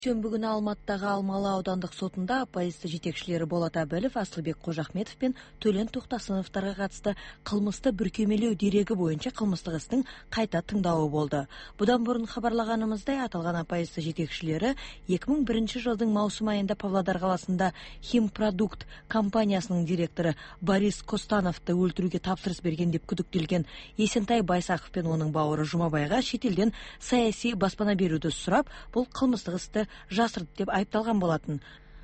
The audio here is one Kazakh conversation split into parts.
Бүгін Алматыдағы Алмалы аудандық сотында оппозиция жетекшілері Болат Әбілов, Асылбек Қожахметов пен Төлен Тоқтасыновтарға қатысты қылмысты бүркемелеу дерегі бойынша қылмыстық істің қайта тыңдауы болды. Бұдан бұрын хабарлағанымыздай, аталған оппозиция жетекшілері 2001 жылдың маусым айында Павлодар қаласында Химпродукт компаниясының директоры Борис Костановты өлтіруге тапсырыс берген деп күдіктелген Есентай Байсақов пен оның бауыры Жұмабайға шетелден саяси баспана беруді сұрап, бұл қылмыстық істі жасырды деп айыпталған болатын.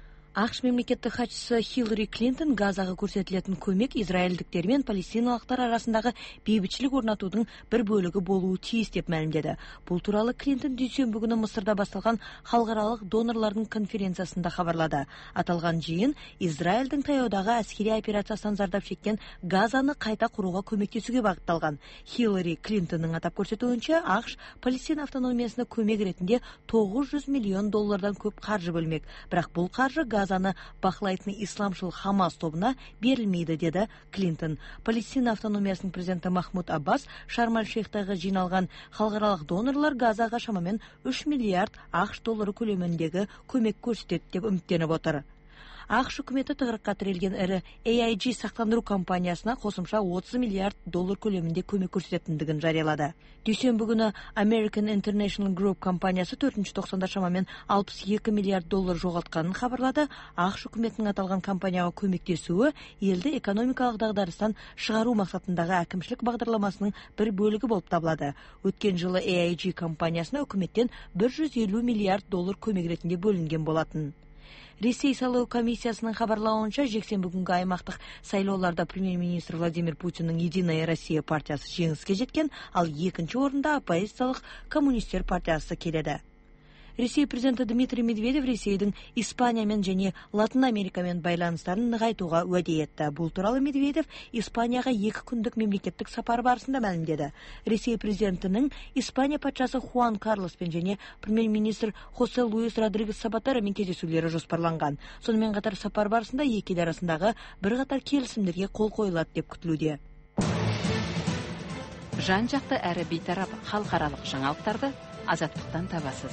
ақш мемлекеттік хатшысы Хиллари Клинтон Газаға көрсетілетін көмек израильдіктер мен палестиналықтар арасындағы бейбітшілік орнатудың бір бөлігі болуы тиіс деп мәлімдеді. Бұл туралы Клинтон дүйсенбі күні Мысырда басталған халықаралық донорлардың конференциясында хабарлады. Аталған жиын Израильдің таяудағы әскери операциясынан зардап шеккен Газаны қайта құруға көмектесуге бағытталған. Хиллари Клинтонның атап көрсетуінше, ақш Палестина автономиясына көмек ретінде $900 миллион көп қаржы бөлмек. Бірақ бұл қаржы Газаны бақылайтын исламшыл Хамас тобына берілмейді, деді Клинтон. Палестина автономиясының президенті Махмуд Аббас Шарм-эль-Шейхтағы жиналған халықаралық донорлар Газаға шамамен $3 миллиард ақш доллары көлеміндегі көмек көрсетеді деп үміттеніп отыр. ақш үкіметі тығырыққа тірелген ірі AIG сақтандыру компаниясына қосымша $30 миллиард көлемінде көмек көрсететіндігін жариялады. Дүйсенбі күні American International Group компаниясы 4-ші тоқсанда шамамен $62 миллиард жоғалтқанын хабарлады. ақш үкіметінің аталған компанияға көмектесуі елді экономикалық дағдарыстан шығару мақсатындағы әкімшілік бағдарламасының бір бөлігі болып табылады. Өткен жылы AIG компаниясына үкіметтен $150 миллиард көмек ретінде бөлінген болатын. Ресей сайлау комиссиясының хабарлауынша, жексенбі күнгі аймақтық сайлауларда премьер-министр Владимир Путиннің Единая Россия партиясы жеңіске жеткен, ал екінші орында оппозициялық коммунистер партиясы келеді. Ресей президенті Дмитрий Медведев Ресейдің Испаниямен және Латын Америкамен байланыстарын нығайтуға уәде етті. Бұл туралы Медведев Испанияға 2 күндік мемлекеттік сапар барысында мәлімдеді. Ресей президентінің Испания патшасы Хуан Карлоспен және премьер-министр Хосе Луис Родригес Сапатеромен кездесулері жоспарланған. Сонымен қатар сапар барысында екі ел арасындағы бірқатар келісімдерге қол қойылады деп күтілуде. Жан-жақты әрі бейтарап халықаралық жаңалықтарды азаттықтан табасыз.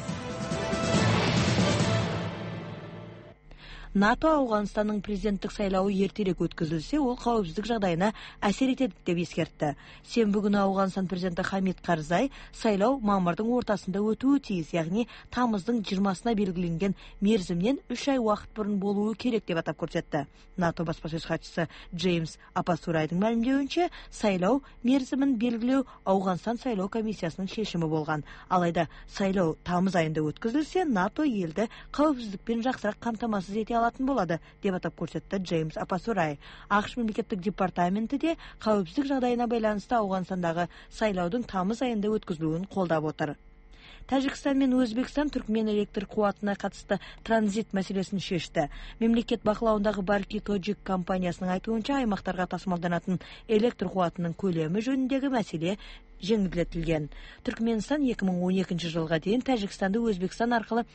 НАТО Ауғанстанның президенттік сайлауы ертерек өткізілсе, ол қауіпсіздік жағдайына әсер етеді деп ескертті. Сенбі күні Ауғанстан президенті Хамид Карзай сайлау мамырдың ортасында өтуі тиіс, яғни тамыздың 20-сына белгіленген мерзімнен 3 ай уақыт бұрын болуы керек деп атап көрсетті. НАТО баспасөз хатшысы Джеймс Апасурайдың мәлімдеуінше, сайлау мерзімін белгілеу Ауғанстан сайлау комиссиясының шешімі болған. Алайда сайлау тамыз айында өткізілсе, НАТО елді қауіпсіздікпен жақсырақ қамтамасыз ете алатын болады, деп атап көрсетті Джеймс Апасурай. ақш мемлекеттік департаменті де қауіпсіздік жағдайына байланысты Ауғанстандағы сайлаудың тамыз айында өткізілуін қолдап отыр. Тәжікстан мен Өзбекстан Түркмен электр қуатына қатысты транзит мәселесін шешті. Мемлекет бақылауындағы Барки Тоджик компаниясының айтуынша, аймақтарға тасымалданатын электр қуатының көлемі жөніндегі мәселе жеңілдетілген. Түркменстан 2012 жылға дейін Тәжікстанды Өзбекстан арқылы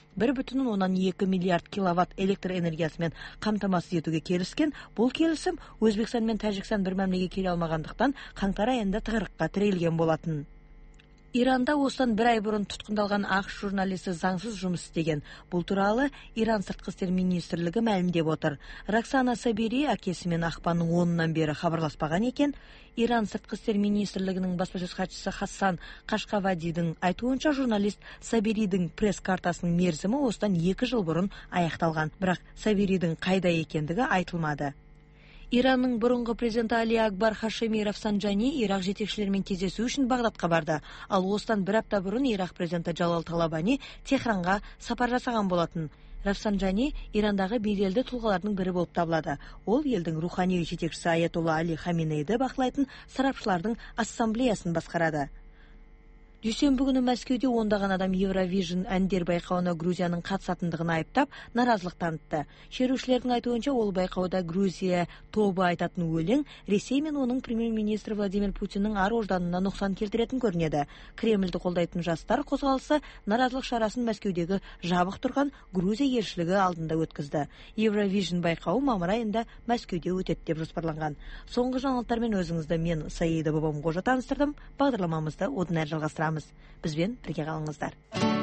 1,2 миллиард киловатт электр энергиясымен қамтамасыз етуге келіскен. Бұл келісім Өзбекстан мен Тәжікстан бір мәмлеге келе алмағандықтан қаңтар айында тығырыққа тірелген болатын. Иранда осыдан 1 ай бұрын тұтқындалған ақш журналисті заңсыз жұмыс істеген. Бұл туралы Иран сыртқы істер министрлігі мәлімдеп отыр. Роксана Сабири әкесімен ақпанның 10-нан бері хабарласпаған екен. Иран сыртқы істер министрлігінің баспасөз хатшысы Хассан Қашқавадидің айтуынша, журналист Сабиридің пресс-картасының мерзімі осыдан 2 жыл бұрын аяқталған. Бірақ Сабиридің қайда екендігі айтылмады. Иранның бұрынғы президенті Али Акбар Хашеми Рафсанджани Ирақ жетекшілерімен кездесу үшін Бағдадқа барды. Ал осыдан 1 апта бұрын Ирақ президенті Джалал Талабани Техранға сапар жасаған болатын. Рафсанджани Ирандағы беделді тұлғалардың бірі болып табылады. Ол елдің рухани жетекшісі Аятолла Али Хаминейді бақылайтын сарапшылардың ассамблеясын басқарады. Дүйсенбі күні Мәскеуде ондаған адам Евровижн әндер байқауына Грузияның қатысатындығын айыптап, наразылық танытты. Шерушілердің айтуынша, ол байқауда Грузия тобы айтатын өлең Ресей мен оның премьер-министрі Владимир Путиннің ар-ожданына нұқсан келтіретін көрінеді. Кремльді қолдайтын жастар қозғалысы наразылық шарасын Мәскеудегі жабық тұрған Грузия елшілігі алдында өткізді. Евровижн байқауы мамыр айында Мәскеуде өтеді деп жоспарланған. Соңғы жаңалықтармен өзіңізді мен Саида Бабамқожа таныстырдым. Бағдарламамызды одан әрі жалғастырамыз. Бізбен бірге қалыңыздар.